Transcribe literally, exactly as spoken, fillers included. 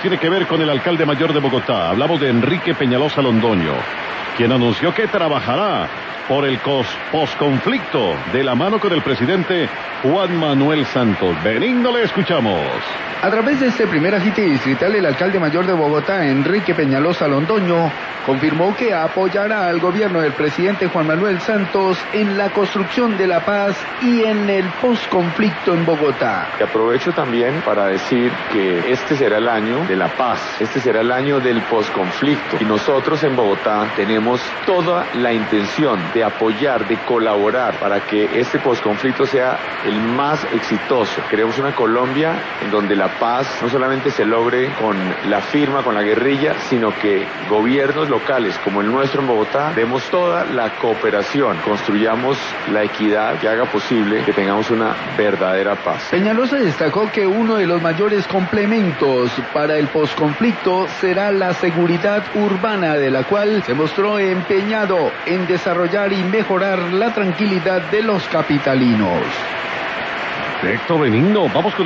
tiene que ver con el alcalde mayor de Bogotá. Hablamos de Enrique Peñalosa Londoño, quien anunció que trabajará por el posconflicto de la mano con el presidente Juan Manuel Santos. Benigno, le escuchamos. A través de este primer agite distrital, el alcalde mayor de Bogotá, Enrique Peñalosa Londoño, confirmó que apoyará al gobierno del presidente Juan Manuel Santos en la construcción de la paz y en el posconflicto en Bogotá. Y aprovecho también para decir que este será el año de la paz, este será el año del posconflicto, y nosotros en Bogotá tenemos toda la intención de apoyar, de colaborar para que este posconflicto sea el más exitoso. Queremos una Colombia en donde la paz no solamente se logre con la firma, con la guerrilla, sino que gobiernos locales como el nuestro en Bogotá demos toda la cooperación, construyamos la equidad que haga posible que tengamos una verdadera paz. Peñalosa destacó que uno de los mayores complementos para el posconflicto será la seguridad urbana, de la cual se mostró empeñado en desarrollar y mejorar la tranquilidad de los capitalinos. Perfecto, Benigno. Vamos con